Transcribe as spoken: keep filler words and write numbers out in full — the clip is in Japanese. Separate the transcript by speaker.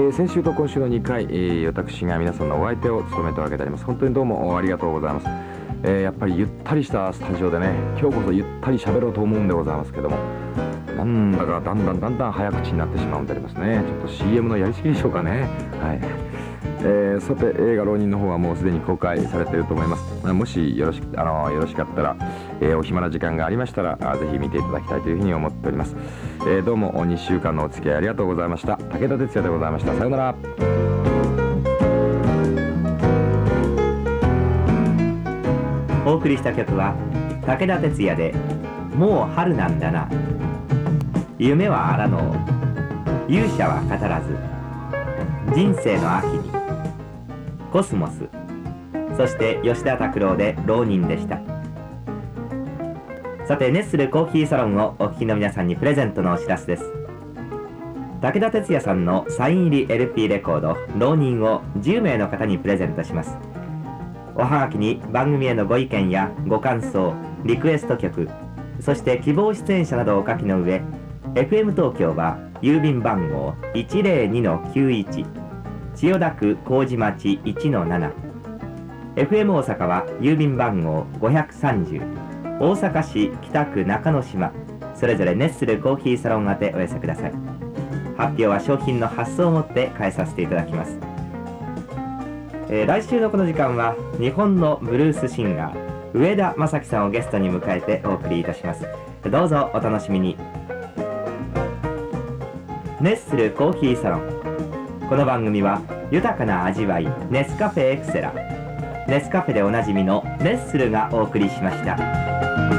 Speaker 1: ー、先週と今週のにかい、えー、私が皆さんのお相手を務めたわけであります。本当にどうもありがとうございます。えー、やっぱりゆったりしたスタジオでね、今日こそゆったり喋ろうと思うんでございますけども、なんだかだんだんだんだん早口になってしまうんでありますね。ちょっと シーエム のやりすぎでしょうかね。はい。えー、さて映画浪人の方はもうすでに公開されていると思います。もしよろしあのよろしかったら、えー、お暇な時間がありましたらぜひ見ていただきたいというふうに思っております。えー、どうもにしゅうかんのお付き合いありがとうございました。武田鉄矢でございました。さようなら。
Speaker 2: お送りした曲は武田鉄矢で「もう春なんだな」、夢はあらのう、勇者は語らず、人生の秋に、コスモス、そして吉田拓郎で浪人でした。さて、ネッスルコーヒーサロンをお聞きの皆さんにプレゼントのお知らせです。武田鉄矢さんのサイン入り エルピー レコード浪人をじゅうめいの方にプレゼントします。おはがきに番組へのご意見やご感想、リクエスト曲、そして希望出演者などをお書きの上、 エフエム 東京は郵便番号 いちぜろにのきゅういち、 千代田区麹町 いちのなな、 エフエム 大阪は郵便番号ごひゃくさんじゅう、大阪市北区中之島、それぞれネッスルコーヒーサロン宛てお寄せください。発表は商品の発送をもって返させていただきます。えー、来週のこの時間は日本のブルースシンガー上田正樹さんをゲストに迎えてお送りいたします。どうぞお楽しみに。ネッスルコーヒーサロン、この番組は豊かな味わいネスカフェエクセラ、ネスカフェでおなじみのネッスルがお送りしました。